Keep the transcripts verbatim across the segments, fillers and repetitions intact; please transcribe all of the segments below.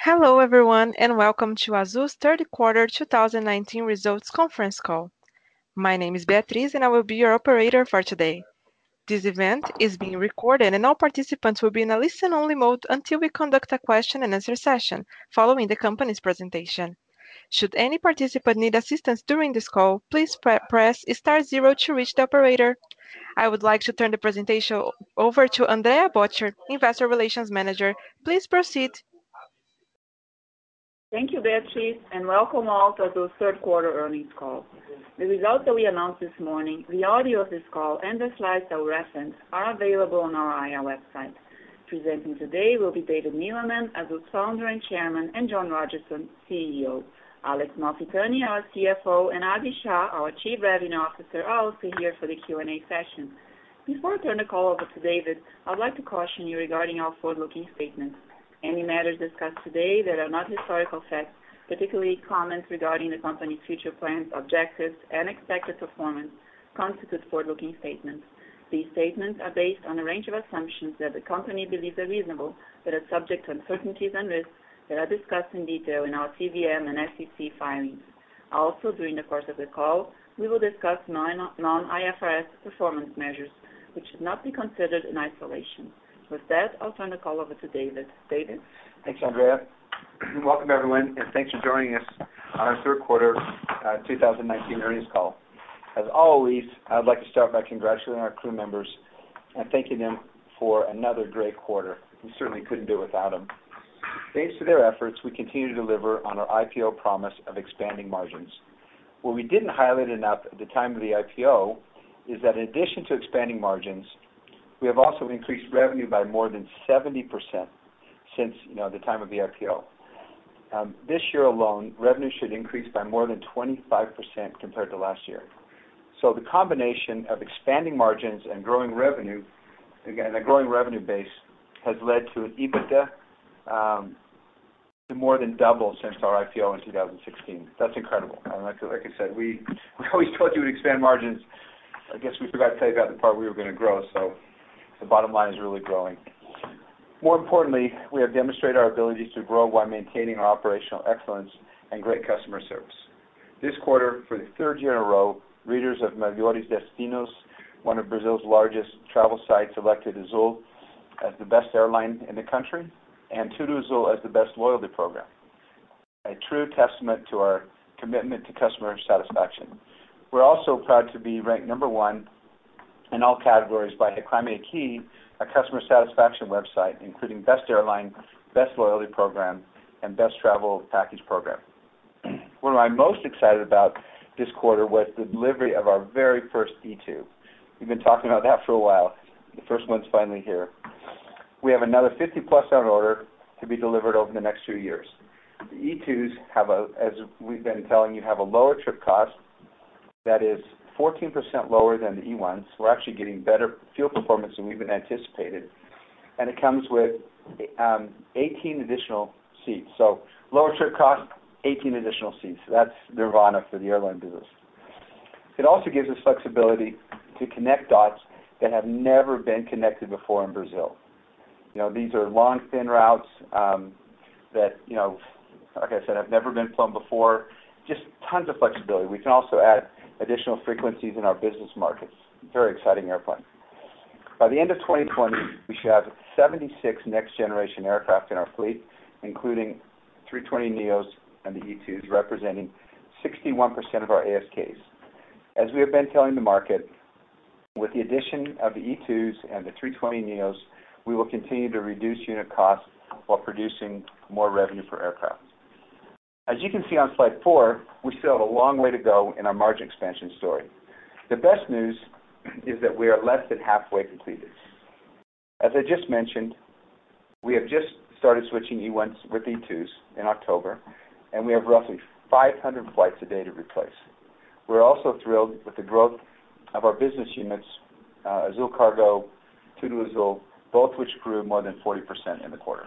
Hello, everyone, and welcome to Azul's third quarter two thousand nineteen results conference call. My name is Beatriz, and I will be your operator for today. This event is being recorded, and all participants will be in a listen-only mode until we conduct a question-and-answer session following the company's presentation. Should any participant need assistance during this call, please pre- press star zero to reach the operator. I would like to turn the presentation over to Andrea Bottcher, Investor Relations Manager. Please proceed. Thank you, Beatriz, and welcome all to Azul's third quarter earnings call. The results that we announced this morning, the audio of this call, and the slides that we reference are available on our I R website. Presenting today will be David Neeleman, Azul's founder and chairman, and John Rodgerson, C E O. Alex Malfitani, our C F O, and Adi Shah, our Chief Revenue Officer, are also here for the Q and A session. Before I turn the call over to David, I'd like to caution you regarding our forward-looking statements. Any matters discussed today that are not historical facts, particularly comments regarding the company's future plans, objectives, and expected performance, constitute forward-looking statements. These statements are based on a range of assumptions that the company believes are reasonable, but are subject to uncertainties and risks that are discussed in detail in our C V M and S E C filings. Also, during the course of the call, we will discuss non-I F R S performance measures, which should not be considered in isolation. With that, I'll turn the call over to David. David? Thanks, Andrea. Welcome, everyone, and thanks for joining us on our third quarter uh, two thousand nineteen earnings call. As always, I'd like to start by congratulating our crew members and thanking them for another great quarter. We certainly couldn't do it without them. Thanks to their efforts, we continue to deliver on our I P O promise of expanding margins. What we didn't highlight enough at the time of the I P O is that in addition to expanding margins, we have also increased revenue by more than seventy percent since you know the time of the I P O. Um, this year alone, revenue should increase by more than twenty-five percent compared to last year. So the combination of expanding margins and growing revenue, again, a growing revenue base, has led to an EBITDA um, to more than double since our I P O in two thousand sixteen. That's incredible. And like, like I said, we, we always told you we'd expand margins. I guess we forgot to tell you about the part we were going to grow. So the bottom line is really growing. More importantly, we have demonstrated our ability to grow while maintaining our operational excellence and great customer service. This quarter, for the third year in a row, readers of Melhores Destinos, one of Brazil's largest travel sites, elected Azul as the best airline in the country and TudoAzul as the best loyalty program. A true testament to our commitment to customer satisfaction. We're also proud to be ranked number one in all categories by Reclame Aqui, a customer satisfaction website, including Best Airline, Best Loyalty Program, and Best Travel Package Program. What I'm most excited about this quarter was the delivery of our very first E two. We've been talking about that for a while. The first one's finally here. We have another fifty plus on order to be delivered over the next few years. The E twos have a, as we've been telling you, have a lower trip cost that is fourteen percent lower than the E ones. We're actually getting better fuel performance than we've been anticipated. And it comes with um, eighteen additional seats. So lower trip cost, eighteen additional seats. That's nirvana for the airline business. It also gives us flexibility to connect dots that have never been connected before in Brazil. You know, these are long, thin routes um, that, you know, like I said, have never been flown before. Just tons of flexibility. We can also add additional frequencies in our business markets. Very exciting airplane. By the end of twenty twenty, we should have seventy-six next-generation aircraft in our fleet, including three twenty neos and the E twos, representing sixty-one percent of our A S Ks. As we have been telling the market, with the addition of the E twos and the three twenty neos, we will continue to reduce unit costs while producing more revenue per aircraft. As you can see on slide four, we still have a long way to go in our margin expansion story. The best news is that we are less than halfway completed. As I just mentioned, we have just started switching E ones with E twos in October, and we have roughly five hundred flights a day to replace. We're also thrilled with the growth of our business units, uh, Azul Cargo, TudoAzul, both which grew more than forty percent in the quarter.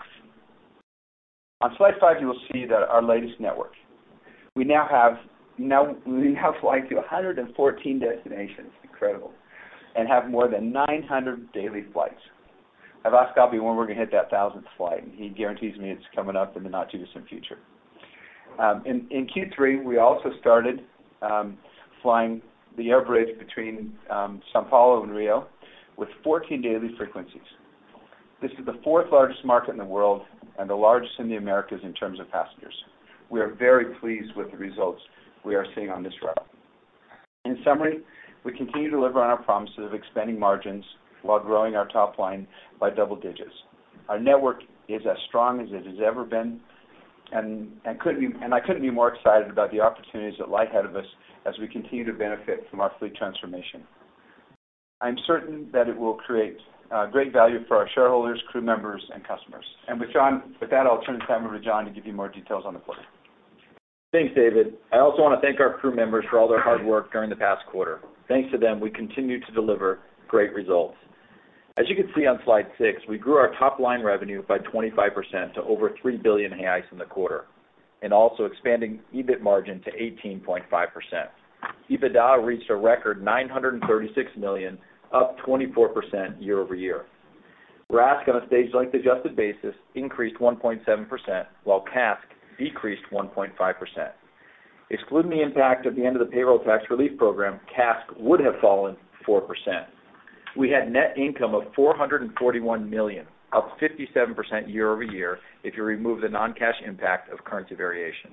On slide five, you will see that our latest network. We now have now we now fly to one hundred fourteen destinations, incredible, and have more than nine hundred daily flights. I've asked Abhi when we're going to hit that thousandth flight, and he guarantees me it's coming up in the not-too-distant future. Um, in, in Q three, we also started um, flying the air bridge between um, Sao Paulo and Rio with fourteen daily frequencies. This is the fourth largest market in the world and the largest in the Americas in terms of passengers. We are very pleased with the results we are seeing on this route. In summary, we continue to deliver on our promises of expanding margins while growing our top line by double digits. Our network is as strong as it has ever been, and, and, couldn't be, and I couldn't be more excited about the opportunities that lie ahead of us as we continue to benefit from our fleet transformation. I'm certain that it will create uh, great value for our shareholders, crew members, and customers. And with John, with that, I'll turn the time over to John to give you more details on the quarter. Thanks, David. I also want to thank our crew members for all their hard work during the past quarter. Thanks to them, we continue to deliver great results. As you can see on slide six, we grew our top-line revenue by twenty-five percent to over three billion reais in the quarter, and also expanding E B I T margin to eighteen point five percent. EBITDA reached a record nine hundred thirty-six million dollars, up twenty-four percent year over year. R A S K on a stage-length adjusted basis increased one point seven percent, while C A S K decreased one point five percent. Excluding the impact of the end of the payroll tax relief program, C A S K would have fallen four percent. We had net income of four hundred forty-one million dollars, up fifty-seven percent year over year if you remove the non-cash impact of currency variation.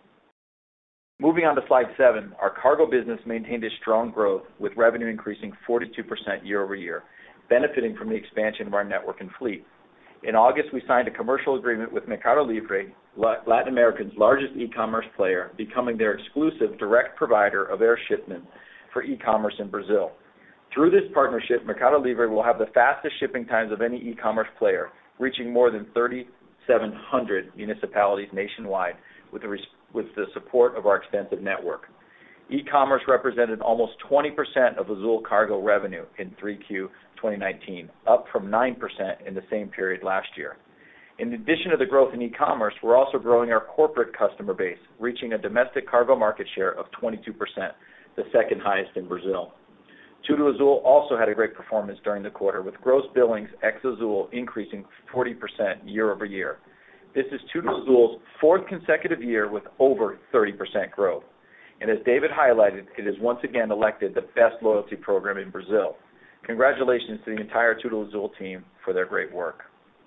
Moving on to slide seven, our cargo business maintained a strong growth with revenue increasing forty-two percent year over year, benefiting from the expansion of our network and fleet. In August, we signed a commercial agreement with Mercado Libre, Latin America's largest e-commerce player, becoming their exclusive direct provider of air shipment for e-commerce in Brazil. Through this partnership, Mercado Libre will have the fastest shipping times of any e-commerce player, reaching more than thirty-seven hundred municipalities nationwide with the, with the support of our extensive network. E-commerce represented almost twenty percent of Azul cargo revenue in three Q twenty nineteen, up from nine percent in the same period last year. In addition to the growth in e-commerce, we're also growing our corporate customer base, reaching a domestic cargo market share of twenty-two percent, the second highest in Brazil. TudoAzul also had a great performance during the quarter, with gross billings ex-Azul increasing forty percent year over year. This is TudoAzul's fourth consecutive year with over thirty percent growth. And as David highlighted, it is once again elected the best loyalty program in Brazil. Congratulations to the entire TudoAzul team for their great work.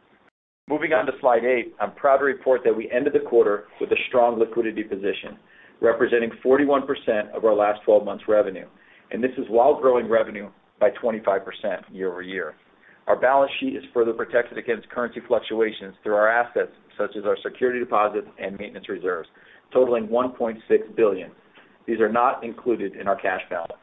Moving on to slide eight, I'm proud to report that we ended the quarter with a strong liquidity position, representing forty-one percent of our last twelve months revenue. And this is while growing revenue by twenty-five percent year over year. Our balance sheet is further protected against currency fluctuations through our assets, such as our security deposits and maintenance reserves, totaling one point six billion dollars. These are not included in our cash balance.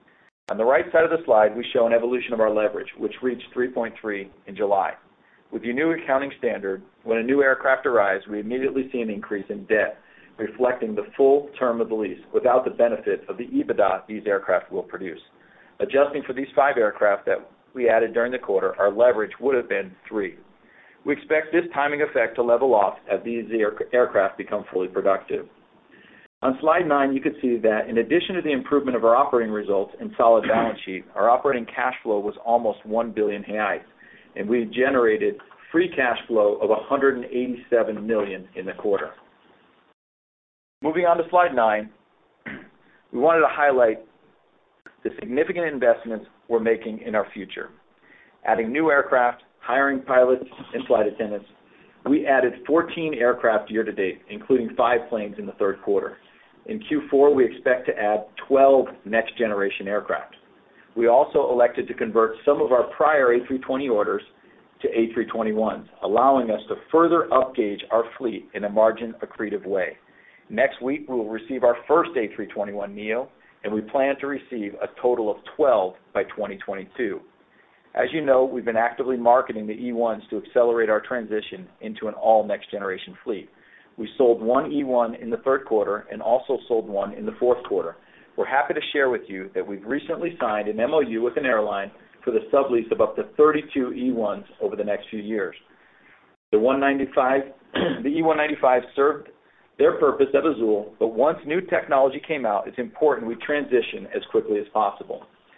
On the right side of the slide, we show an evolution of our leverage, which reached three point three in July. With the new accounting standard, when a new aircraft arrives, we immediately see an increase in debt, reflecting the full term of the lease without the benefit of the EBITDA these aircraft will produce. Adjusting for these five aircraft that we added during the quarter, our leverage would have been three. We expect this timing effect to level off as these air- aircraft become fully productive. On slide nine, you can see that in addition to the improvement of our operating results and solid balance sheet, our operating cash flow was almost one billion reais, and we generated free cash flow of one hundred eighty-seven million in the quarter. Moving on to slide nine, we wanted to highlight the significant investments we're making in our future. Adding new aircraft, hiring pilots and flight attendants. We added fourteen aircraft year to date, including five planes in the third quarter. In Q four, we expect to add twelve next-generation aircraft. We also elected to convert some of our prior A three twenty orders to A three twenty-ones, allowing us to further upgauge our fleet in a margin-accretive way. Next week, we will receive our first A three twenty-one neo, and we plan to receive a total of twelve by twenty twenty-two. As you know, we've been actively marketing the E ones to accelerate our transition into an all-next-generation fleet. We sold one E one in the third quarter and also sold one in the fourth quarter. We're happy to share with you that we've recently signed an M O U with an airline for the sublease of up to thirty-two E ones over the next few years. The one ninety-five, the E one ninety-five served their purpose at Azul, but once new technology came out, it's important we transition as quickly as possible.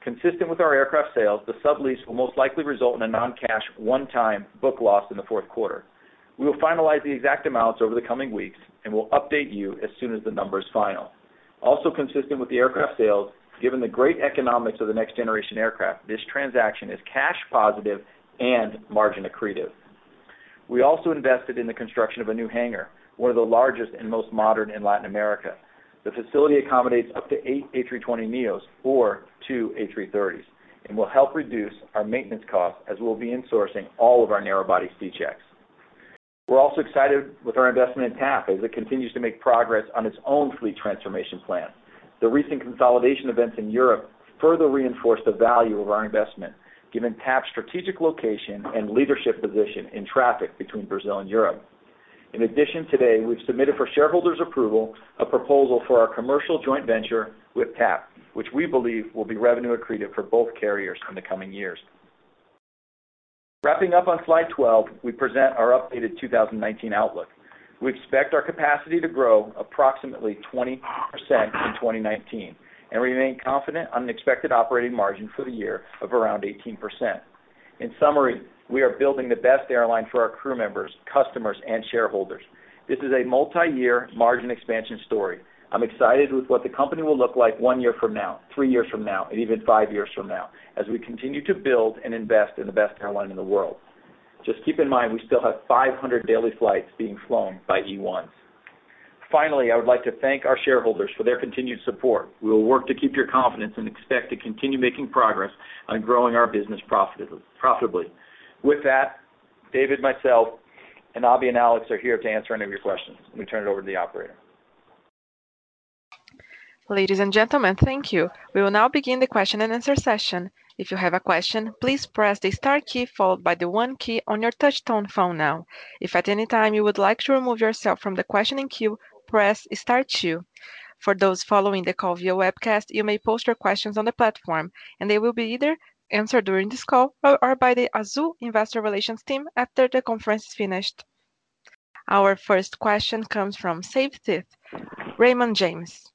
Consistent with our aircraft sales, the sublease will most likely result in a non-cash one-time book loss in the fourth quarter. We will finalize the exact amounts over the coming weeks and will update you as soon as the number is final. Also consistent with the aircraft sales, given the great economics of the next generation aircraft, this transaction is cash positive and margin accretive. We also invested in the construction of a new hangar, one of the largest and most modern in Latin America. The facility accommodates up to eight A three twenty neos or two A three thirties and will help reduce our maintenance costs as we'll be insourcing all of our narrow-body C-checks. We're also excited with our investment in T A P as it continues to make progress on its own fleet transformation plan. The recent consolidation events in Europe further reinforce the value of our investment, given T A P's strategic location and leadership position in traffic between Brazil and Europe. In addition, today we've submitted for shareholders' approval a proposal for our commercial joint venture with T A P, which we believe will be revenue accretive for both carriers in the coming years. Wrapping up on slide twelve, we present our updated two thousand nineteen outlook. We expect our capacity to grow approximately twenty percent in twenty nineteen and remain confident on an expected operating margin for the year of around eighteen percent. In summary, we are building the best airline for our crew members, customers, and shareholders. This is a multi-year margin expansion story. I'm excited with what the company will look like one year from now, three years from now, and even five years from now, as we continue to build and invest in the best airline in the world. Just keep in mind we still have five hundred daily flights being flown by E ones. Finally, I would like to thank our shareholders for their continued support. We will work to keep your confidence and expect to continue making progress on growing our business profitably. With that, David, myself, and Abhi and Alex are here to answer any of your questions. Let me turn it over to the operator. Ladies and gentlemen, thank you. We will now begin the question and answer session. If you have a question, please press the star key followed by the one key on your touch-tone phone now. If at any time you would like to remove yourself from the questioning queue, press star two. For those following the call via webcast, you may post your questions on the platform, and they will be either answered during this call or, or by the Azul Investor Relations team after the conference is finished. Our first question comes from Savanthi Syth, Raymond James.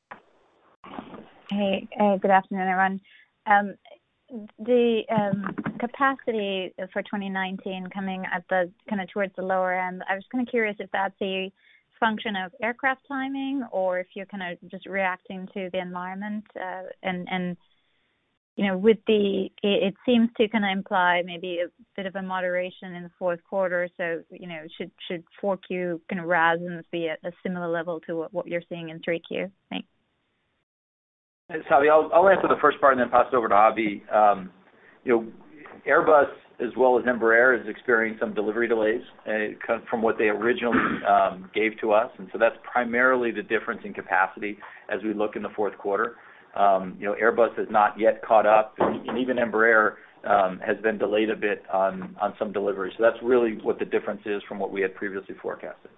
Hey, uh, good afternoon, everyone. Um, the um, capacity for twenty nineteen coming at the kind of towards the lower end, I was kind of curious if that's a function of aircraft timing or if you're kind of just reacting to the environment uh, and, and you know, with the, it, it seems to kind of imply maybe a bit of a moderation in the fourth quarter. So, you know, should should four Q kind of R A S Ms be at a similar level to what, what you're seeing in three Q? Thanks. Savi, I'll, I'll answer the first part and then pass it over to Abhi. Um, you know, Airbus as well as Embraer is experiencing some delivery delays uh, from what they originally um, gave to us, and so that's primarily the difference in capacity as we look in the fourth quarter. Um, you know, Airbus has not yet caught up, and, and even Embraer um, has been delayed a bit on, on some deliveries. So that's really what the difference is from what we had previously forecasted.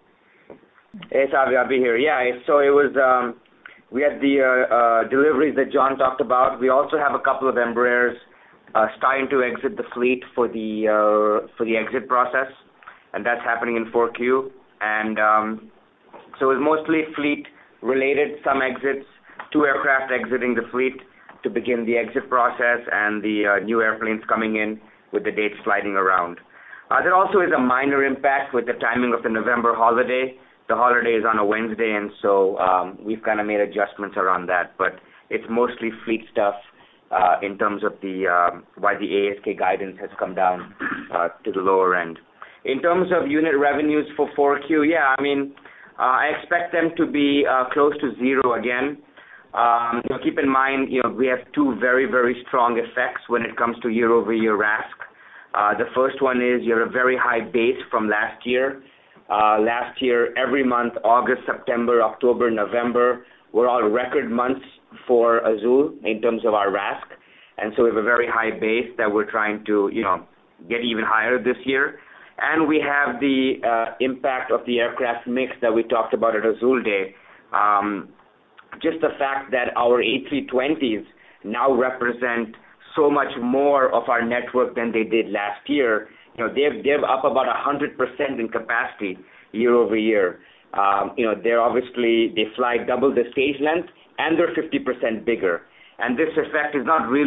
Hey, Savi, I'll be here. Yeah, so it was, um, we had the uh, uh, deliveries that John talked about. We also have a couple of Embraers uh, starting to exit the fleet for the uh, for the exit process, and that's happening in four Q. And um, so it was mostly fleet-related, some exits, two aircraft exiting the fleet to begin the exit process, and the uh, new airplanes coming in with the dates sliding around. Uh, there also is a minor impact with the timing of the November holiday. The holiday is on a Wednesday, and so um, we've kind of made adjustments around that. But it's mostly fleet stuff uh, in terms of the um, why the A S K guidance has come down uh, to the lower end. In terms of unit revenues for four Q, yeah, I mean, uh, I expect them to be uh, close to zero again. Um, you know, keep in mind, you know, we have two very, very strong effects when it comes to year-over-year R A S K. Uh, the first one is you have a very high base from last year. Uh, last year, every month, August, September, October, November, were all record months for Azul in terms of our R A S K. And so we have a very high base that we're trying to, you know, get even higher this year. And we have the uh, impact of the aircraft mix that we talked about at Azul Day. Um, just the fact that our A three twenties now represent so much more of our network than they did last year. You know, they've, they're up about one hundred percent in capacity year over year. Um, you know, they're obviously, they fly double the stage length, and they're fifty percent bigger. And this effect is not really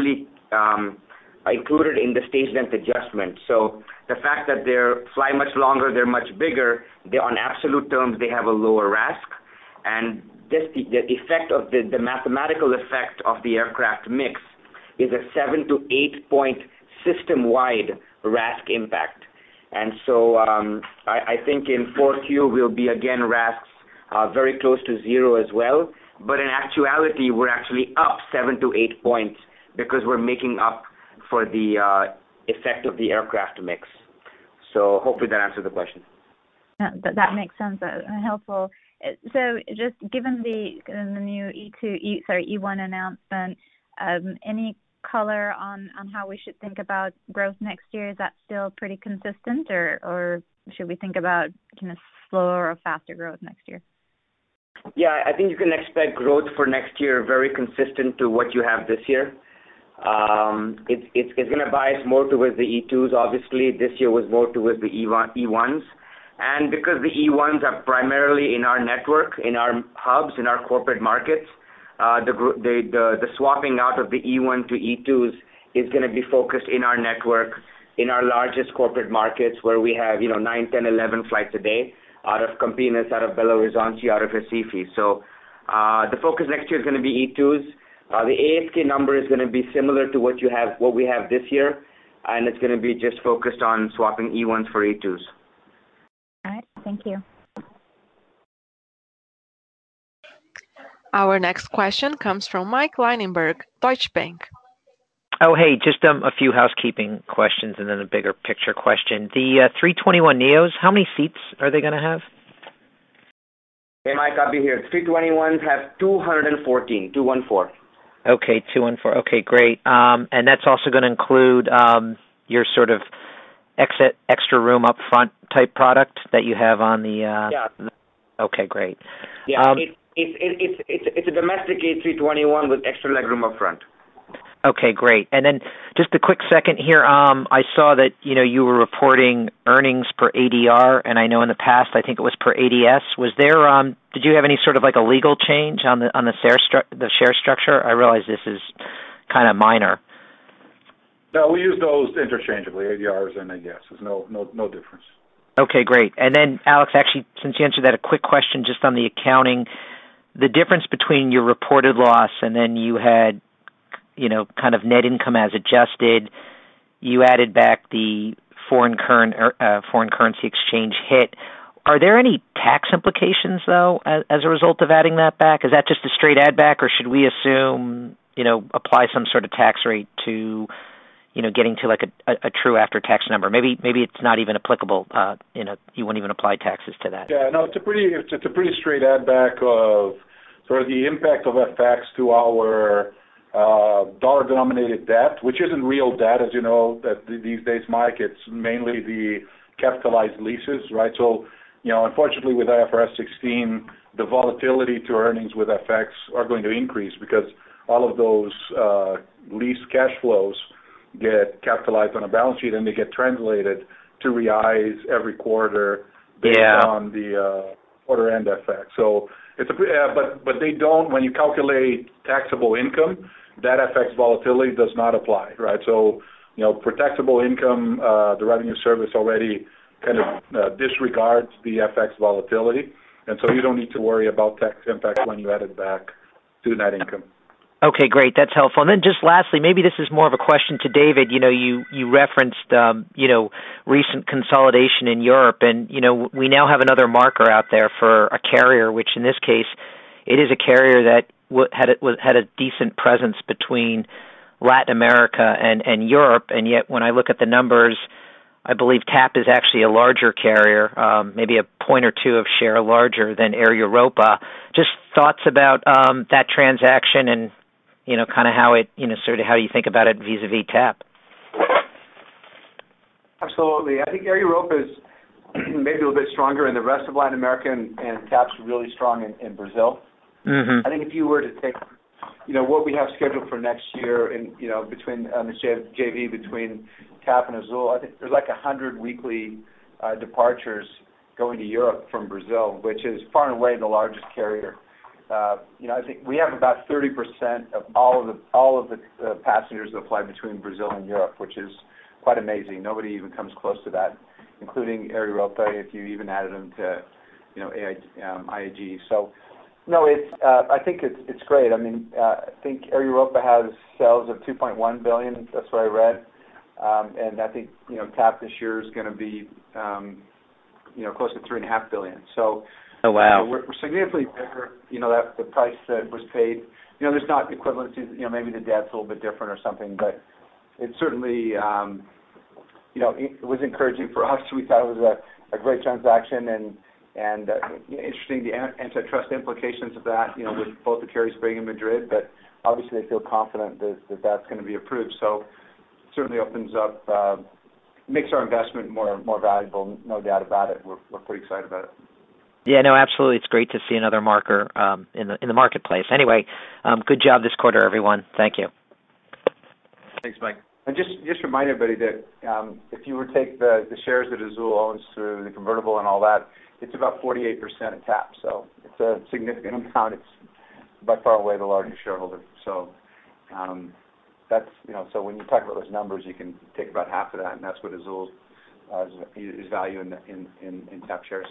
um, included in the stage length adjustment. So the fact that they fly much longer, they're much bigger, they, on absolute terms, they have a lower R A S C. And this, the, the effect of the, the mathematical effect of the aircraft mix is a seven to eight point system-wide R A S C impact. And so um, I, I think in four Q we'll be again R A S Cs uh, very close to zero as well. But in actuality, we're actually up seven to eight points because we're making up for the uh, effect of the aircraft mix. So hopefully that answers the question. Yeah, that, that makes sense. Uh, helpful. So just given the the new E two, E, sorry, E one announcement, um, any color on, on how we should think about growth next year? Is that still pretty consistent, or, or should we think about kind of slower or faster growth next year? Yeah, I think you can expect growth for next year very consistent to what you have this year. Um, it, it's it's going to bias more towards the E twos, obviously. This year was more towards the E ones. And because the E ones are primarily in our network, in our hubs, in our corporate markets, uh, the, the, the, the swapping out of the E one to E twos is going to be focused in our network, in our largest corporate markets where we have, you know, nine, ten, eleven flights a day out of Campinas, out of Belo Horizonte, out of Recife. So uh, the focus next year is going to be E twos. Uh, the A S K number is going to be similar to what you have, what we have this year, and it's going to be just focused on swapping E ones for E twos. All right, thank you. Our next question comes from Mike Linenberg, Deutsche Bank. Oh, hey, just um, a few housekeeping questions and then a bigger picture question. The uh, three twenty-one neos, how many seats are they going to have? Hey, Mike, I'll be here. three twenty-ones have two hundred fourteen, two one four. Okay, two one four. Okay, great. Um, and that's also going to include um, your sort of exit extra room up front type product that you have on the. Uh, yeah. Okay, great. Yeah, um, it, it, it, it's it's it's a domestic A three twenty-one with extra legroom up front. Okay, great. And then just a quick second here. Um, I saw that you know you were reporting earnings per A D R, and I know in the past I think it was per A D S. Was there? Um, did you have any sort of like a legal change on the on the share stru- the share structure? I realize this is kind of minor. No, we use those interchangeably, A D Rs and A D S. There's no no no difference. Okay, great. And then Alex, actually, since you answered that, a quick question just on the accounting. The difference between your reported loss and then you had you know, kind of net income as adjusted. You added back the foreign current uh, foreign currency exchange hit. Are there any tax implications though as, as a result of adding that back? Is that just a straight add back, or should we assume you know apply some sort of tax rate to you know getting to like a, a, a true after tax number? Maybe maybe it's not even applicable. Uh, you know, you won't even apply taxes to that. Yeah, no, it's a pretty it's, it's a pretty straight add back of sort of the impact of F X to our Uh, dollar-denominated debt, which isn't real debt, as you know, that these days, Mike. It's mainly the capitalized leases, right? So, you know, unfortunately, with I F R S sixteen, the volatility to earnings with F X are going to increase because all of those uh, lease cash flows get capitalized on a balance sheet and they get translated to reais every quarter based yeah. on the uh, quarter-end F X. So it's a, uh, but but they don't, when you calculate taxable income, that F X volatility does not apply, right? So, you know, for taxable income, uh, the revenue service already kind of uh, disregards the F X volatility, and so you don't need to worry about tax impact when you add it back to net income. Okay, great. That's helpful. And then just lastly, maybe this is more of a question to David. You know, you, you referenced, um, you know, recent consolidation in Europe, and, you know, we now have another marker out there for a carrier, which in this case, it is a carrier that had a, had a decent presence between Latin America and, and Europe, and yet when I look at the numbers, I believe TAP is actually a larger carrier, um, maybe a point or two of share larger than Air Europa. Just thoughts about um, that transaction and, you know, kind of how it, you know, sort of how you think about it vis-a-vis TAP. Absolutely. I think Air Europa is maybe a little bit stronger in the rest of Latin America, and, and TAP's really strong in, in Brazil. Mm-hmm. I think if you were to take, you know, what we have scheduled for next year, and you know, between on the J V between TAP and Azul, I think there's like a hundred weekly uh, departures going to Europe from Brazil, which is far and away the largest carrier uh, you know, I think we have about thirty percent of all of the all of the uh, passengers that fly between Brazil and Europe, which is quite amazing. Nobody even comes close to that, including Air Europa, if you even added them to, you know, A I, um, I A G. So, no, it's. Uh, I think it's it's great. I mean, uh, I think Air Europa has sales of two point one billion. That's what I read, um, and I think you know, TAP this year is going to be, um, you know, close to three and a half billion. So. Oh, wow. Uh, we're, we're significantly bigger, you know, that the price that was paid. You know, there's not equivalencies, you know, maybe the debt's a little bit different or something, but it certainly, um, you know, it, it was encouraging for us. We thought it was a, a great transaction and, and uh, interesting, the antitrust implications of that, you know, with both the carriers being in Madrid, but obviously they feel confident that, that that's going to be approved. So it certainly opens up, uh, makes our investment more more valuable, no doubt about it. We're, we're pretty excited about it. Yeah, no, absolutely. It's great to see another marker um, in the in the marketplace. Anyway, um, good job this quarter, everyone. Thank you. Thanks, Mike. And just just remind everybody that um, if you were to take the, the shares that Azul owns through the convertible and all that, it's about forty-eight percent of TAP. So it's a significant amount. It's by far away the largest shareholder. So um, that's, you know, so when you talk about those numbers, you can take about half of that, and that's what Azul uh, is value in, the, in, in, in TAP shares.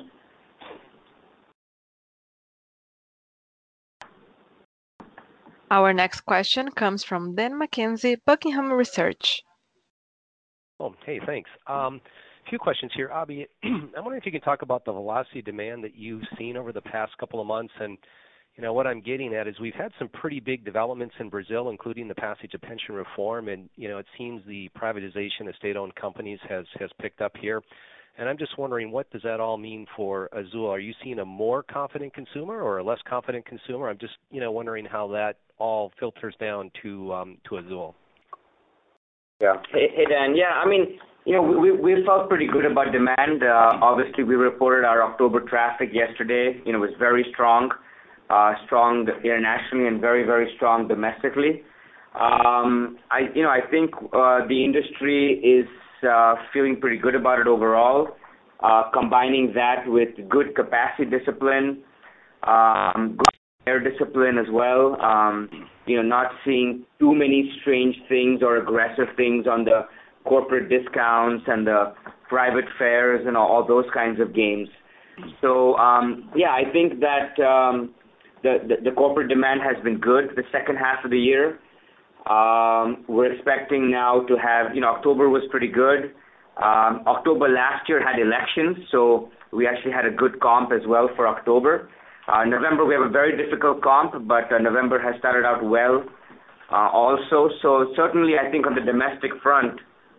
Our next question comes from Dan McKenzie, Buckingham Research. Oh, hey, thanks. Um, a few questions here. Abhi, I'm wondering if you can talk about the velocity demand that you've seen over the past couple of months. And, you know, what I'm getting at is we've had some pretty big developments in Brazil, including the passage of pension reform. And, you know, it seems the privatization of state-owned companies has, has picked up here. And I'm just wondering, what does that all mean for Azul? Are you seeing a more confident consumer or a less confident consumer? I'm just, you know, wondering how that all filters down to um, to Azul. Yeah. Hey, hey, Dan. Yeah, I mean, you know, we we felt pretty good about demand. Uh, obviously, we reported our October traffic yesterday. You know, it was very strong, uh, strong internationally and very, very strong domestically. Um, I, you know, I think uh, the industry is Uh, feeling pretty good about it overall, uh, combining that with good capacity discipline, um, good air discipline as well, um, you know, not seeing too many strange things or aggressive things on the corporate discounts and the private fares and all, all those kinds of games. So, um, yeah, I think that um, the, the, the corporate demand has been good the second half of the year. Um, we're expecting now to have, you know, October was pretty good. Um, October last year had elections, so we actually had a good comp as well for October. Uh, November, we have a very difficult comp, but uh, November has started out well uh, also. So certainly I think on the domestic front,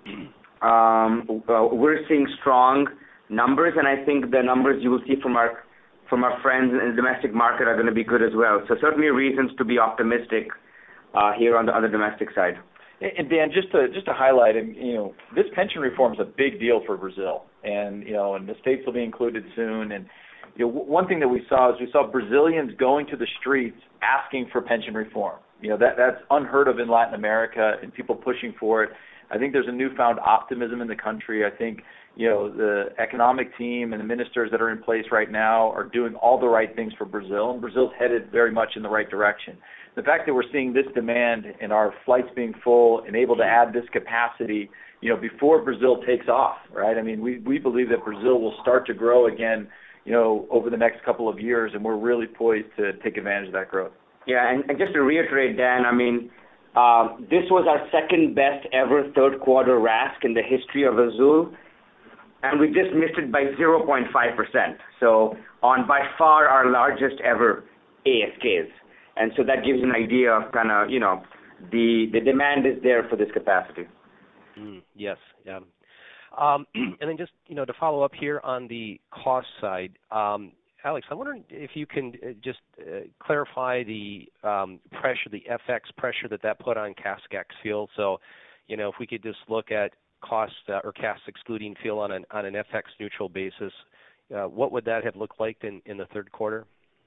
um, uh, we're seeing strong numbers, and I think the numbers you will see from our from our friends in the domestic market are going to be good as well. So certainly reasons to be optimistic Uh, here on the, on the domestic side. And Dan, just to just to highlight, you know, this pension reform is a big deal for Brazil, and you know, and the states will be included soon. And you know, one thing that we saw is we saw Brazilians going to the streets asking for pension reform. You know, that that's unheard of in Latin America, and people pushing for it. I think there's a newfound optimism in the country. I think, you know, the economic team and the ministers that are in place right now are doing all the right things for Brazil, and Brazil's headed very much in the right direction. The fact that we're seeing this demand and our flights being full and able to add this capacity, you know, before Brazil takes off, right? I mean, we, we believe that Brazil will start to grow again, you know, over the next couple of years, and we're really poised to take advantage of that growth. Yeah, and, and just to reiterate, Dan, I mean, uh, this was our second best ever third quarter R A S K in the history of Azul, and we just missed it by zero point five percent. So on by far our largest ever A S Ks. And so that gives you an idea of kind of, you know, the, the demand is there for this capacity. Mm, yes, yeah. Um, and then just, you know, to follow up here on the cost side, um, Alex, I'm wondering if you can just uh, clarify the um, pressure, the F X pressure that that put on CASK ex fuel. So, you know, if we could just look at cost uh, or CASK excluding fuel on an on an F X neutral basis, uh, what would that have looked like in, in the third quarter?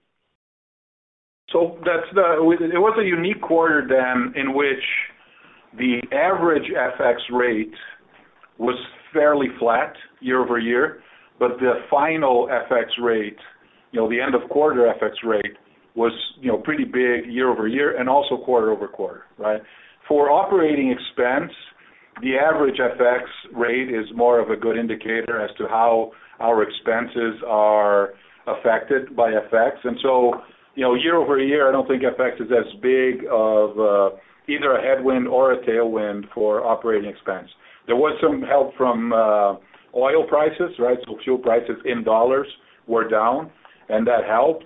So that's the. It was a unique quarter then, in which the average F X rate was fairly flat year over year, but the final F X rate, you know, the end of quarter F X rate was, you know, pretty big year-over-year and also quarter-over-quarter, right? For operating expense, the average F X rate is more of a good indicator as to how our expenses are affected by F X. And so, you know, year-over-year, I don't think F X is as big of uh, either a headwind or a tailwind for operating expense. There was some help from uh, oil prices, right? So fuel prices in dollars were down, and that helped.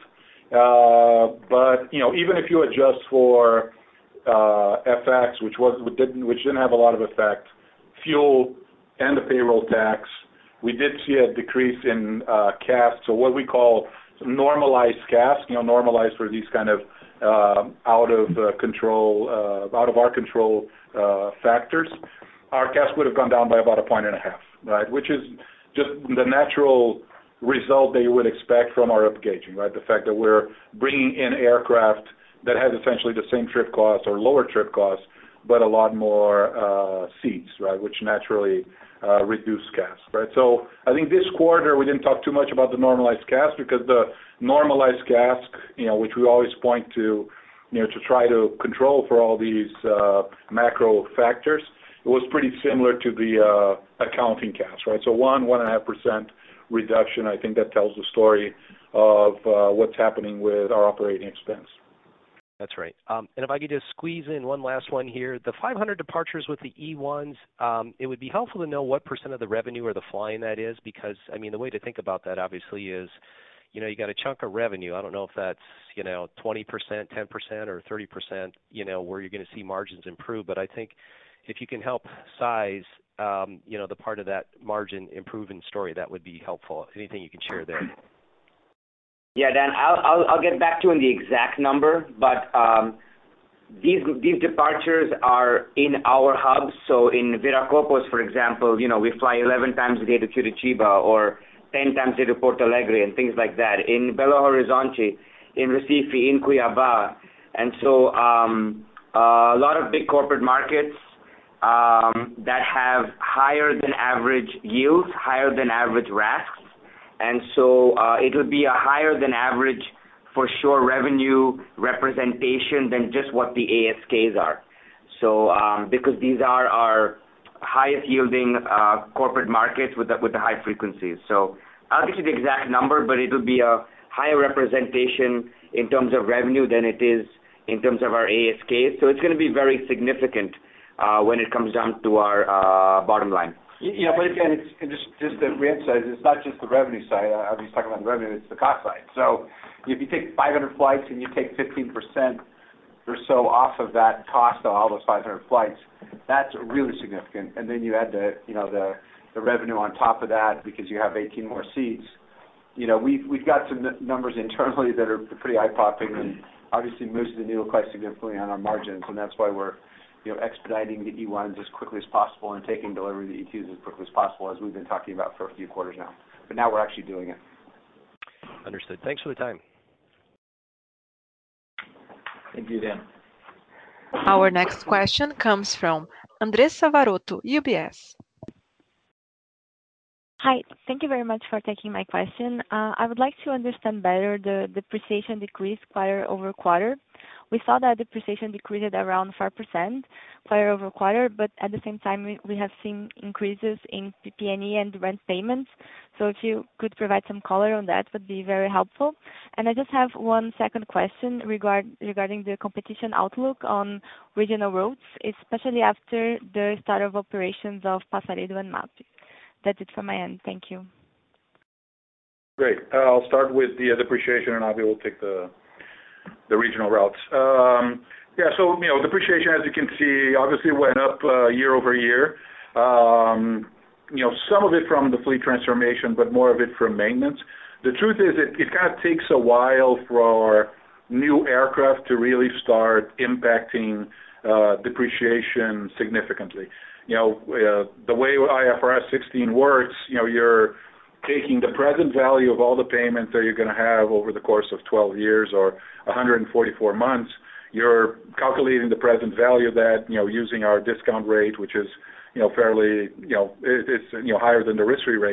Uh, but you know, even if you adjust for uh, F X, which was which didn't which didn't have a lot of effect, fuel and the payroll tax, we did see a decrease in uh, C A S K. So what we call normalized C A S K, you know, normalized for these kind of uh, out of uh, control, uh, out of our control uh, factors. Our C A S K would have gone down by about a point and a half, right? Which is just the natural result that you would expect from our upgauging, right? The fact that we're bringing in aircraft that has essentially the same trip costs or lower trip costs, but a lot more uh, seats, right? Which naturally uh, reduce C A S K, right? So I think this quarter we didn't talk too much about the normalized C A S K because the normalized C A S K, you know, which we always point to, you know, to try to control for all these uh, macro factors, it was pretty similar to the uh, accounting C A S K, right? So one, one and a half percent reduction. I think that tells the story of uh, what's happening with our operating expense. That's right. Um, and if I could just squeeze in one last one here, the five hundred departures with the E ones, um, it would be helpful to know what percent of the revenue or the flying that is, because, I mean, the way to think about that obviously is, you know, you got a chunk of revenue. I don't know if that's, you know, twenty percent, ten percent, or thirty percent, you know, where you're going to see margins improve. But I think if you can help size, um, you know, the part of that margin improvement story, that would be helpful. Anything you can share there? Yeah, Dan, I'll, I'll, I'll get back to you on the exact number, but um, these these departures are in our hubs. So in Viracopos, for example, you know, we fly eleven times a day to Curitiba or ten times a day to Porto Alegre and things like that. In Belo Horizonte, in Recife, in Cuiabá. And so um, uh, a lot of big corporate markets um, that have higher than average yields, higher than average R A S Ks. And so uh, it will be a higher than average, for sure, revenue representation than just what the A S Ks are. So um, because these are our highest yielding uh, corporate markets with the, with the high frequencies. So I'll get you the exact number, but it will be a higher representation in terms of revenue than it is in terms of our A S Ks. So it's going to be very significant uh, when it comes down to our uh, bottom line. You know, but again, it's it just just to reemphasize, it's not just the revenue side. I was talking about the revenue; it's the cost side. So, if you take five hundred flights and you take fifteen percent or so off of that cost of all those five hundred flights, that's really significant. And then you add the you know the the revenue on top of that because you have eighteen more seats. You know, we've we've got some n- numbers internally that are pretty eye popping and obviously moves the needle quite significantly on our margins, and that's why we're you know, expediting the E ones as quickly as possible and taking delivery of the E twos as quickly as possible, as we've been talking about for a few quarters now. But now we're actually doing it. Understood. Thanks for the time. Thank you, Dan. Our next question comes from Andressa Varotto, U B S. Hi. Thank you very much for taking my question. Uh, I would like to understand better the depreciation decrease quarter-over-quarter. We saw that depreciation decreased around four percent quarter-over-quarter, but at the same time, we, we have seen increases in P P and E and rent payments. So if you could provide some color on that, would be very helpful. And I just have one second question regard, regarding the competition outlook on regional routes, especially after the start of operations of Passaredo and M A P. That's it from my end. Thank you. Great. Uh, I'll start with the uh, depreciation, and Abhi will take the the regional routes. Um, yeah, so, you know, depreciation, as you can see, obviously went up uh, year over year. Um, you know, some of it from the fleet transformation, but more of it from maintenance. The truth is it, it kind of takes a while for new aircraft to really start impacting uh, depreciation significantly. You know, uh, the way I F R S sixteen works, you know, you're taking the present value of all the payments that you're going to have over the course of twelve years or one hundred forty-four months. You're calculating the present value of that, you know, using our discount rate, which is, you know, fairly, you know, it, it's, you know, higher than the risk-free rate.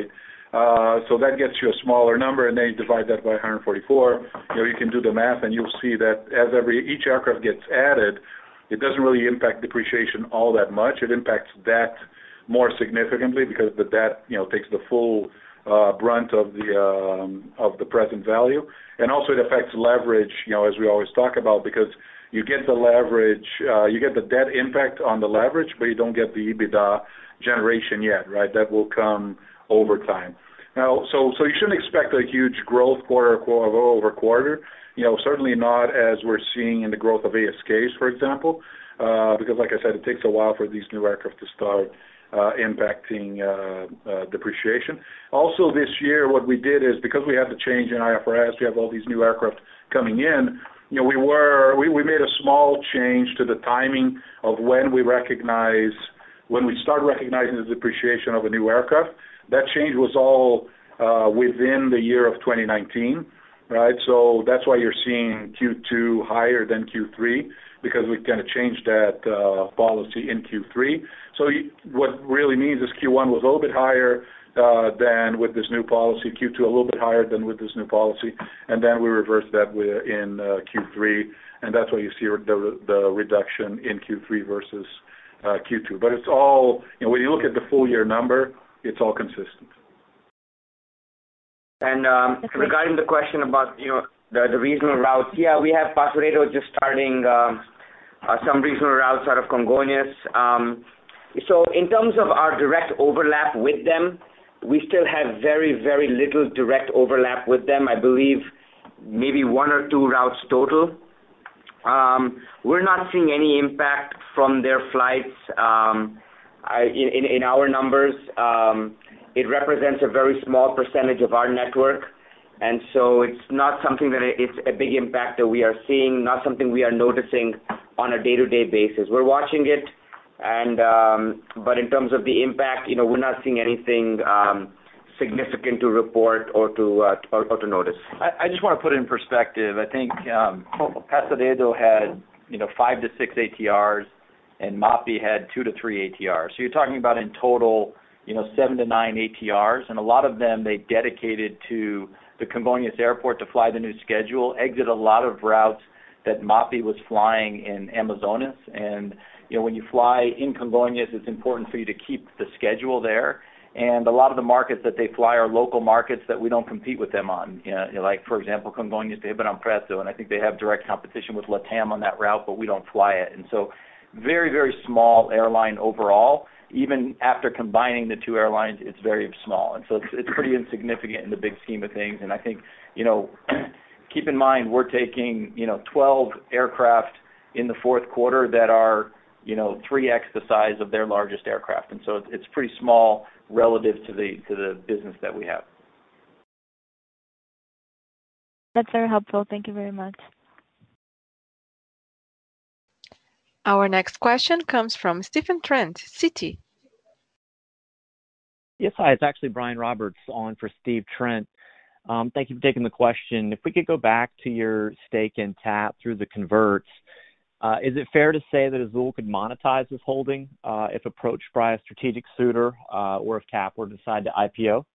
Uh, so that gets you a smaller number, and then you divide that by one hundred forty-four. You know, you can do the math, and you'll see that as every each aircraft gets added, it doesn't really impact depreciation all that much. It impacts debt more significantly because the debt, you know, takes the full uh, brunt of the um, of the present value, and also it affects leverage. You know, as we always talk about, because you get the leverage, uh, you get the debt impact on the leverage, but you don't get the EBITDA generation yet, right? That will come over time. Now, so so you shouldn't expect a huge growth quarter, quarter over quarter. You know, certainly not as we're seeing in the growth of A S Ks, for example, uh, because like I said, it takes a while for these new aircraft to start uh, impacting uh, uh, depreciation. Also this year, what we did is, because we had the change in I F R S, we have all these new aircraft coming in, you know, we were, we, we made a small change to the timing of when we recognize, when we start recognizing the depreciation of a new aircraft. That change was all uh, within the year of twenty nineteen, right? So that's why you're seeing Q two higher than Q three, because we kind of changed that uh, policy in Q three. So you, what really means is Q one was a little bit higher uh, than with this new policy, Q two a little bit higher than with this new policy, and then we reversed that with, in uh, Q three, and that's why you see the, the reduction in Q three versus uh, Q two. But it's all, you know, when you look at the full year number, it's all consistent. And um, regarding the question about, you know, the, the regional routes, yeah, we have Paso Robles just starting um, uh, some regional routes out of Congonhas. Um, so in terms of our direct overlap with them, we still have very, very little direct overlap with them. I believe maybe one or two routes total. Um, we're not seeing any impact from their flights. Um, I, in, in our numbers, um, it represents a very small percentage of our network, and so it's not something that it's a big impact that we are seeing, not something we are noticing on a day-to-day basis. We're watching it, and um, but in terms of the impact, you know, we're not seeing anything um, significant to report or to uh, or, or to notice. I, I just want to put it in perspective. I think um, Paso Robles had, you know, five to six A T Rs, and M A P I had two to three A T Rs. So you're talking about in total, you know, seven to nine A T Rs, and a lot of them they dedicated to the Congonhas Airport to fly the new schedule, exit a lot of routes that M A P I was flying in Amazonas. And, you know, when you fly in Congonhas, it's important for you to keep the schedule there. And a lot of the markets that they fly are local markets that we don't compete with them on. You know, like, for example, Congonhas to Ribeirão Preto, and I think they have direct competition with LATAM on that route, but we don't fly it. And so very, very small airline overall. Even after combining the two airlines, it's very small. And so it's, it's pretty insignificant in the big scheme of things. And I think, you know, keep in mind we're taking, you know, twelve aircraft in the fourth quarter that are, you know, three X the size of their largest aircraft. And so it's, it's pretty small relative to the to the business that we have. That's very helpful. Thank you very much. Our next question comes from Stephen Trent, Citi. Yes, hi. It's actually Brian Roberts on for Steve Trent. Um, thank you for taking the question. If we could go back to your stake in T A P through the converts, uh, is it fair to say that Azul could monetize this holding uh, if approached by a strategic suitor uh, or if T A P were to decide to I P O?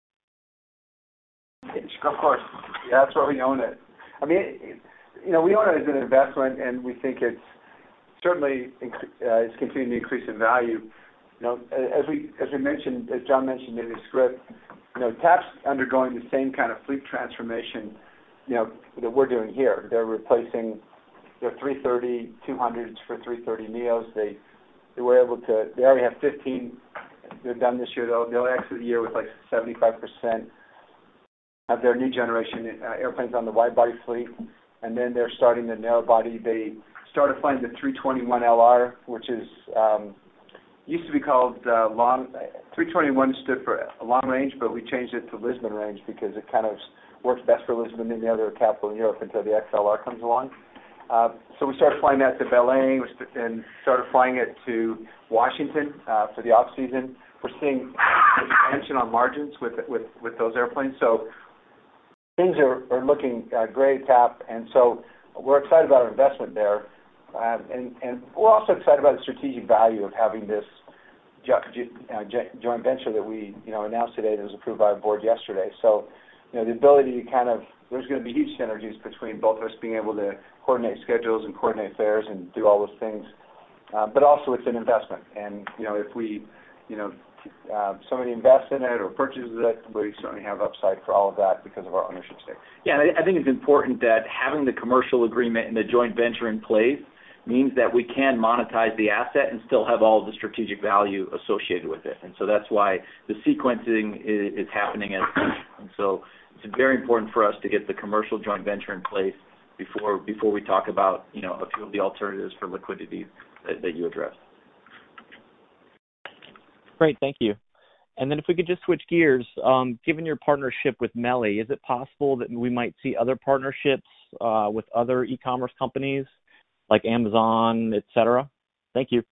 Of course. Yeah, that's why we own it. I mean, it, you know, we own it as an investment, and we think it's certainly uh, it's continuing to increase in value. You know, as we as we mentioned, as John mentioned in his script, you know, T A P's undergoing the same kind of fleet transformation, you know, that we're doing here. They're replacing their three thirty two hundreds for three thirty neos. They they were able to. They already have fifteen. They're done this year. They'll they'll exit the year with like seventy-five percent of their new generation uh, airplanes on the wide body fleet, and then they're starting the narrow body. They started flying the three twenty-one L R, which is um, used to be called uh, long. three twenty-one stood for long range, but we changed it to Lisbon range because it kind of works best for Lisbon and the other capital in Europe until the X L R comes along. Uh, so we started flying that to Belém and started flying it to Washington uh, for the off season. We're seeing expansion on margins with with, with those airplanes. So things are, are looking uh, great at T A P, and so we're excited about our investment there. Um, and, and we're also excited about the strategic value of having this uh, joint venture that we, you know, announced today that was approved by our board yesterday. So, you know, the ability to kind of, there's going to be huge synergies between both of us being able to coordinate schedules and coordinate fares and do all those things. Uh, but also it's an investment. And, you know, if we, you know, uh, somebody invests in it or purchases it, we certainly have upside for all of that because of our ownership stake. Yeah, and I think it's important that having the commercial agreement and the joint venture in place means that we can monetize the asset and still have all of the strategic value associated with it. And so that's why the sequencing is, is happening as such. And so it's very important for us to get the commercial joint venture in place before before we talk about, you know, a few of the alternatives for liquidity that, that you addressed. Great, thank you. And then if we could just switch gears, um, given your partnership with Meli, is it possible that we might see other partnerships uh, with other e-commerce companies like Amazon, et cetera? Thank you.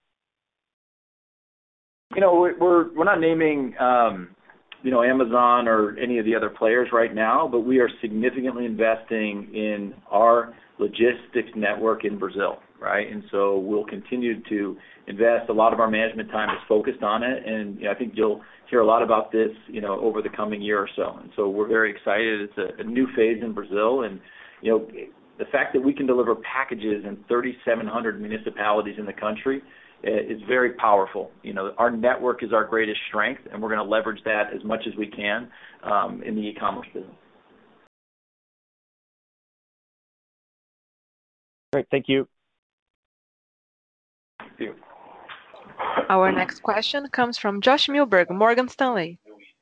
You know, we're we're not naming, um, you know, Amazon or any of the other players right now, but we are significantly investing in our logistics network in Brazil, right? And so we'll continue to invest. A lot of our management time is focused on it, and you know, I think you'll hear a lot about this, you know, over the coming year or so. And so we're very excited. It's a, a new phase in Brazil, and you know, the fact that we can deliver packages in thirty-seven hundred municipalities in the country is very powerful. You know, our network is our greatest strength, and we're going to leverage that as much as we can um, in the e-commerce business. Great, thank you. Thank you. Our next question comes from Josh Milberg, Morgan Stanley.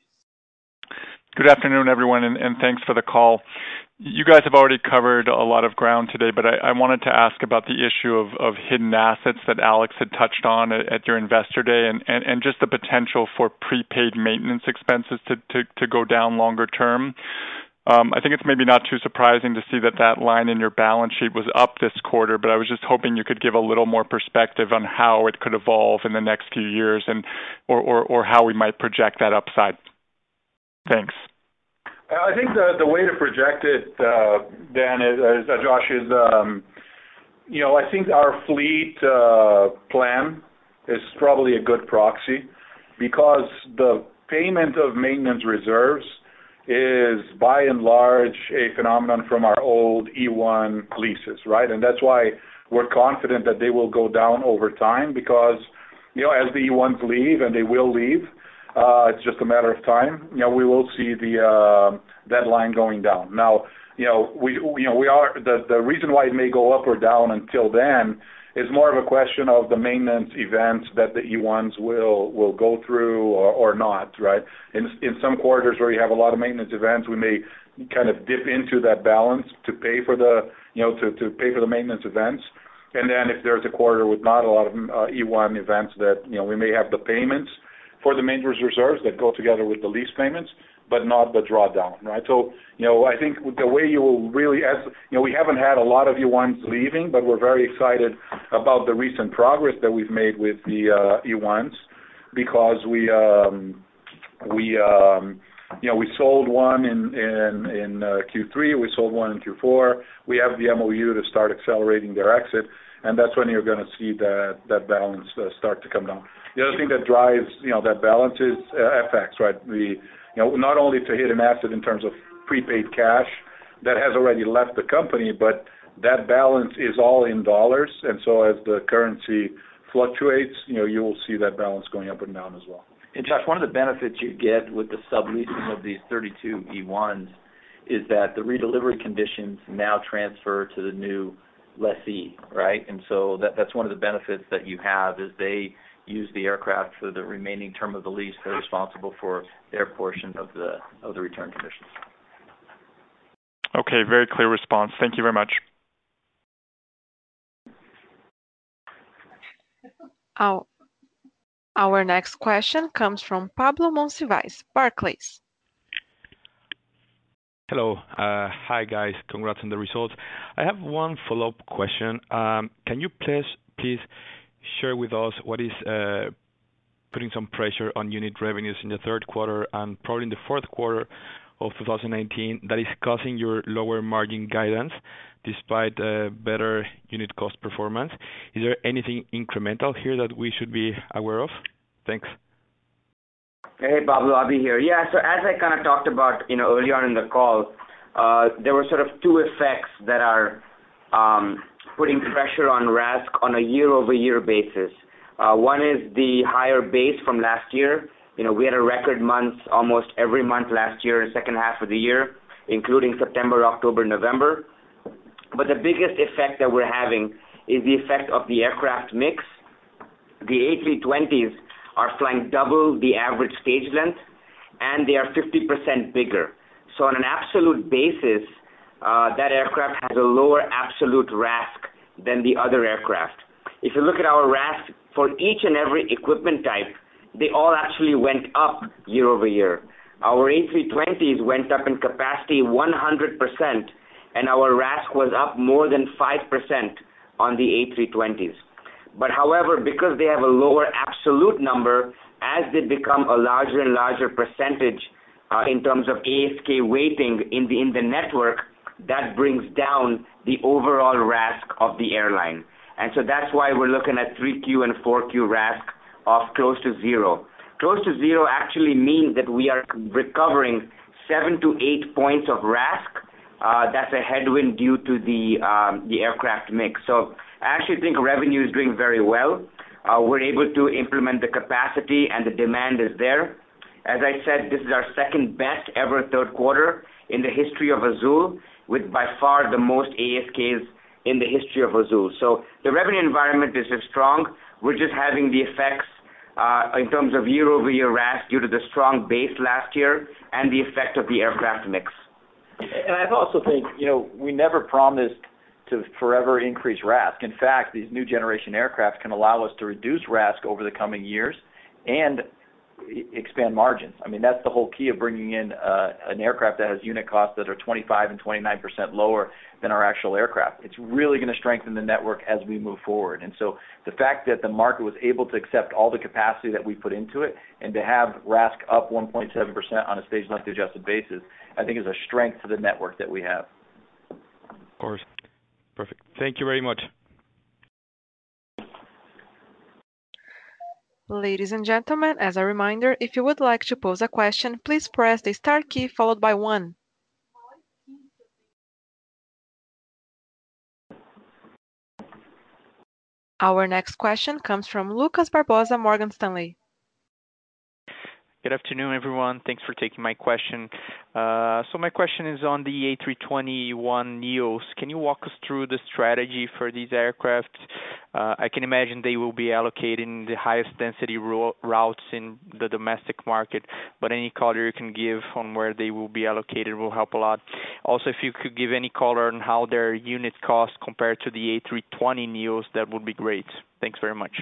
Good afternoon, everyone, and, and thanks for the call. You guys have already covered a lot of ground today, but I, I wanted to ask about the issue of, of hidden assets that Alex had touched on at, at your Investor Day, and, and, and just the potential for prepaid maintenance expenses to, to, to go down longer term. Um, I think it's maybe not too surprising to see that that line in your balance sheet was up this quarter, but I was just hoping you could give a little more perspective on how it could evolve in the next few years, and or, or, or how we might project that upside. Thanks. I think the the way to project it, uh, Dan, is, uh, Josh, is um, you know, I think our fleet uh, plan is probably a good proxy, because the payment of maintenance reserves is by and large a phenomenon from our old E one leases, right? And that's why we're confident that they will go down over time, because, you know, as the E ones leave, and they will leave, uh, it's just a matter of time, you know, we will see the uh, that line going down. Now, you know, we, you know, we are, the, the reason why it may go up or down until then is more of a question of the maintenance events that the E ones will will go through or, or not, right? In in some quarters where you have a lot of maintenance events, we may kind of dip into that balance to pay for the, you know, to, to pay for the maintenance events. And then if there's a quarter with not a lot of uh, E one events, that, you know, we may have the payments for the maintenance reserves that go together with the lease payments, but not the drawdown, right? So, you know, I think the way you will really, as you know, we haven't had a lot of E ones leaving, but we're very excited about the recent progress that we've made with the uh, E ones, because we, um, we, um, you know, we sold one in in, in uh, Q three, we sold one in Q four. We have the M O U to start accelerating their exit, and that's when you're going to see that that balance uh, start to come down. The other thing that drives, you know, that balance is uh, F X, right? The You know, not only to hit an asset in terms of prepaid cash that has already left the company, but that balance is all in dollars, and so as the currency fluctuates, you know, you will see that balance going up and down as well. And Josh, one of the benefits you get with the subleasing of these thirty-two E ones is that the redelivery conditions now transfer to the new lessee, right? And so that that's one of the benefits that you have, is they use the aircraft for the remaining term of the lease. They're responsible for their portion of the of the return conditions. Okay, very clear response. Thank you very much. Our, our next question comes from Pablo Monsivais, Barclays. Hello. Uh, hi, guys. Congrats on the results. I have one follow-up question. Um, can you please please share with us what is uh, putting some pressure on unit revenues in the third quarter and probably in the fourth quarter of two thousand nineteen that is causing your lower margin guidance despite uh, better unit cost performance? Is there anything incremental here that we should be aware of? Thanks. Hey, Pablo, Abhi here. Yeah, so as I kind of talked about, you know, earlier on in the call, uh, there were sort of two effects that are um, putting pressure on R A S K on a year-over-year basis. Uh, one is the higher base from last year. You know, we had a record month almost every month last year, in the second half of the year, including September, October, November. But the biggest effect that we're having is the effect of the aircraft mix. The A three twenties are flying double the average stage length, and they are fifty percent bigger. So on an absolute basis, uh, that aircraft has a lower absolute R A S K than the other aircraft. If you look at our R A S K for each and every equipment type, they all actually went up year over year. Our A three twenties went up in capacity one hundred percent, and our R A S K was up more than five percent on the A three twenties. But however, because they have a lower absolute number, as they become a larger and larger percentage uh, in terms of A S K weighting in the in the network, that brings down the overall R A S K of the airline. And so that's why we're looking at three Q and four Q R A S K of close to zero. Close to zero actually means that we are recovering seven to eight points of R A S K. Uh, that's a headwind due to the um, the aircraft mix. So I actually think revenue is doing very well. Uh, we're able to implement the capacity, and the demand is there. As I said, this is our second best ever third quarter in the history of Azul, with by far the most A S Ks in the history of Azul. So the revenue environment is strong. We're just having the effects uh, in terms of year-over-year R A S K due to the strong base last year and the effect of the aircraft mix. And I also think, you know, we never promised to forever increase R A S K. In fact, these new generation aircraft can allow us to reduce R A S K over the coming years and expand margins. I mean, that's the whole key of bringing in uh, an aircraft that has unit costs that are twenty-five and twenty-nine percent lower than our actual aircraft. It's really going to strengthen the network as we move forward. And so the fact that the market was able to accept all the capacity that we put into it and to have R A S K up one point seven percent on a stage length adjusted basis, I think is a strength to the network that we have. Of course. Perfect. Thank you very much. Ladies and gentlemen, as a reminder, if you would like to pose a question, please press the star key followed by one. Our next question comes from Lucas Barbosa, Morgan Stanley. Good afternoon, everyone. Thanks for taking my question. Uh, so my question is on the A three twenty-one neos. Can you walk us through the strategy for these aircraft? Uh, I can imagine they will be allocated in the highest density ro- routes in the domestic market, but any color you can give on where they will be allocated will help a lot. Also, if you could give any color on how their unit cost compared to the A three twenty neos, that would be great. Thanks very much.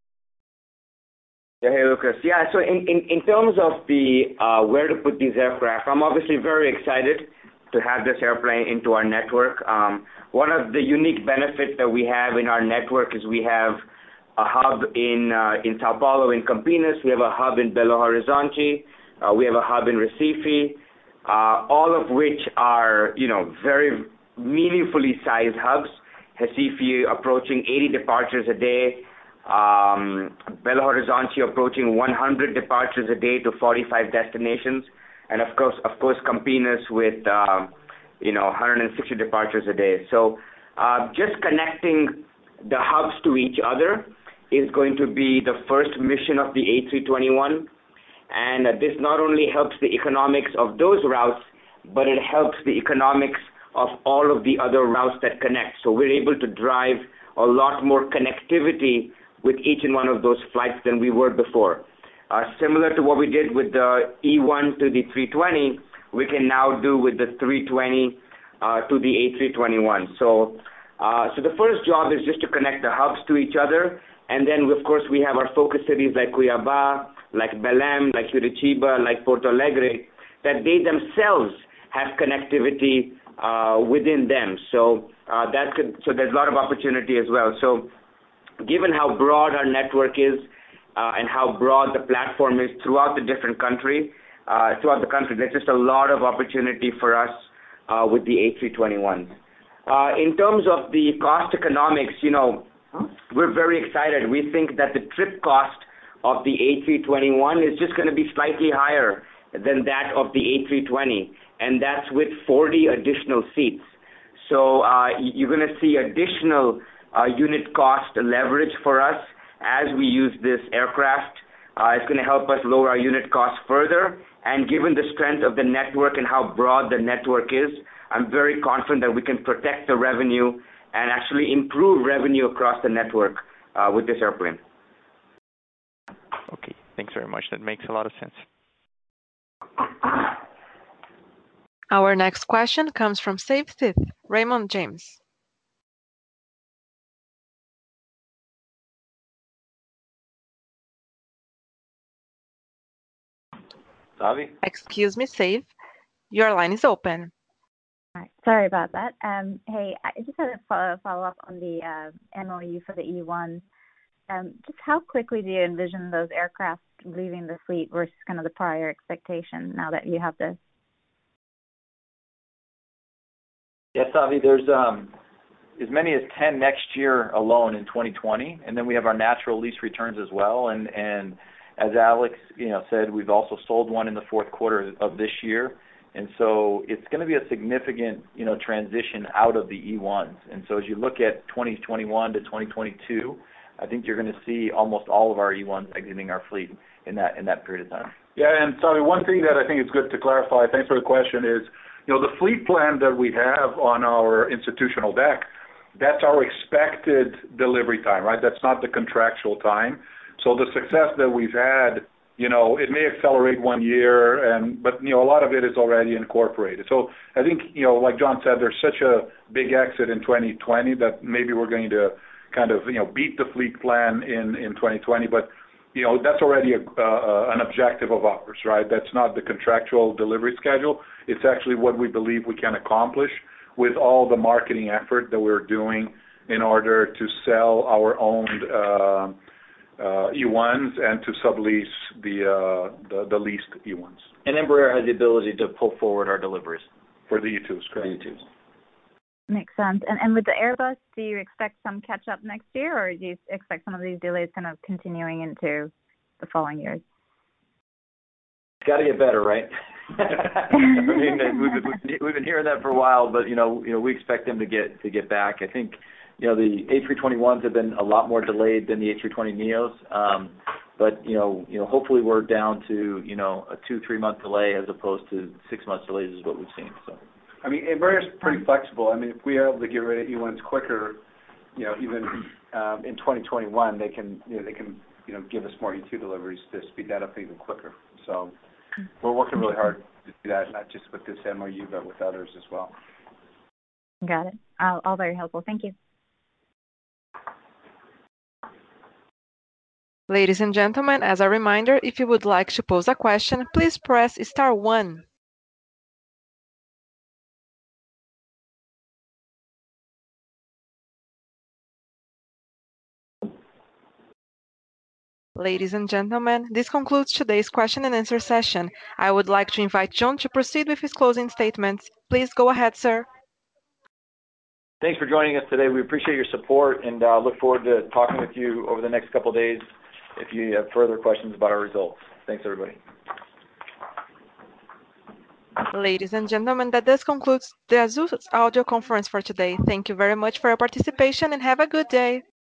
Yeah, hey, Lucas. Yeah, so in, in, in terms of the uh, where to put these aircraft, I'm obviously very excited to have this airplane into our network. Um, one of the unique benefits that we have in our network is we have a hub in uh, in Sao Paulo, in Campinas. We have a hub in Belo Horizonte. Uh, we have a hub in Recife, uh, all of which are, you know, very meaningfully sized hubs. Recife approaching eighty departures a day. Um, Belo Horizonte approaching one hundred departures a day to forty-five destinations, and of course, of course, Campinas with uh, you know one hundred sixty departures a day. So, uh, just connecting the hubs to each other is going to be the first mission of the A three twenty-one, and uh, this not only helps the economics of those routes, but it helps the economics of all of the other routes that connect. So we're able to drive a lot more connectivity with each and one of those flights than we were before. Uh, similar to what we did with the E one to the three twenty, we can now do with the three twenty uh, to the A three twenty-one. So, uh, so the first job is just to connect the hubs to each other, and then of course we have our focus cities like Cuiabá, like Belém, like Curitiba, like Porto Alegre, that they themselves have connectivity uh, within them. So uh, that could, so there's a lot of opportunity as well. So, given how broad our network is uh, and how broad the platform is throughout the different country, uh, throughout the country, there's just a lot of opportunity for us uh, with the A three twenty-one. Uh, in terms of the cost economics, you know, we're very excited. We think that the trip cost of the A three twenty-one is just going to be slightly higher than that of the A three twenty, and that's with forty additional seats. So uh, you're going to see additional uh, unit cost leverage for us as we use this aircraft. Uh, it's going to help us lower our unit costs further, and given the strength of the network and how broad the network is, I'm very confident that we can protect the revenue and actually improve revenue across the network uh, with this airplane. Okay, thanks very much. That makes a lot of sense. Our next question comes from Save Sith, Raymond James. Savi? Excuse me, Save. Your line is open. All right. Sorry about that. Um, hey, I just had a follow, follow up on the uh, M O U for the E one. Um, just how quickly do you envision those aircraft leaving the fleet versus kind of the prior expectation now that you have this? Yes, Savi, there's um, as many as ten next year alone in twenty twenty, and then we have our natural lease returns as well. And, and as Alex, you know, said, we've also sold one in the fourth quarter of this year. And so it's going to be a significant, you know, transition out of the E ones. And so as you look at twenty twenty-one to twenty twenty-two, I think you're going to see almost all of our E ones exiting our fleet in that in that period of time. Yeah, and sorry, one thing that I think is good to clarify, thanks for the question, is, you know, the fleet plan that we have on our institutional deck, that's our expected delivery time, right? That's not the contractual time. So the success that we've had, you know, it may accelerate one year, and but, you know, a lot of it is already incorporated. So I think, you know, like John said, there's such a big exit in twenty twenty that maybe we're going to kind of, you know, beat the fleet plan in, in twenty twenty, but, you know, that's already a, uh, an objective of ours, right? That's not the contractual delivery schedule. It's actually what we believe we can accomplish with all the marketing effort that we're doing in order to sell our owned uh, uh, E ones and to sublease the, uh, the the leased E ones. And Embraer has the ability to pull forward our deliveries. For the E twos, correct. For the E twos. Makes sense. And and with the Airbus, do you expect some catch up next year, or do you expect some of these delays kind of continuing into the following years? It's got to get better, right? I mean, we've been, we've been hearing that for a while, but you know, you know, we expect them to get to get back. I think, you know, the A three twenty-ones have been a lot more delayed than the A three twenty neos, um, but you know, you know, hopefully we're down to, you know, a two three month delay as opposed to six months delays is what we've seen. So. I mean, Embraer's pretty flexible. I mean, if we are able to get rid of E ones quicker, you know, even um, in twenty twenty-one, they can, you know, they can, you know, give us more E two deliveries to speed that up even quicker. So we're working really hard to do that, not just with this M O U, but with others as well. Got it. All, all very helpful. Thank you. Ladies and gentlemen, as a reminder, if you would like to pose a question, please press star one. Ladies and gentlemen, this concludes today's question and answer session. I would like to invite John to proceed with his closing statements. Please go ahead, sir. Thanks for joining us today. We appreciate your support and uh, look forward to talking with you over the next couple of days if you have further questions about our results. Thanks, everybody. Ladies and gentlemen, that does conclude the Azul audio conference for today. Thank you very much for your participation and have a good day.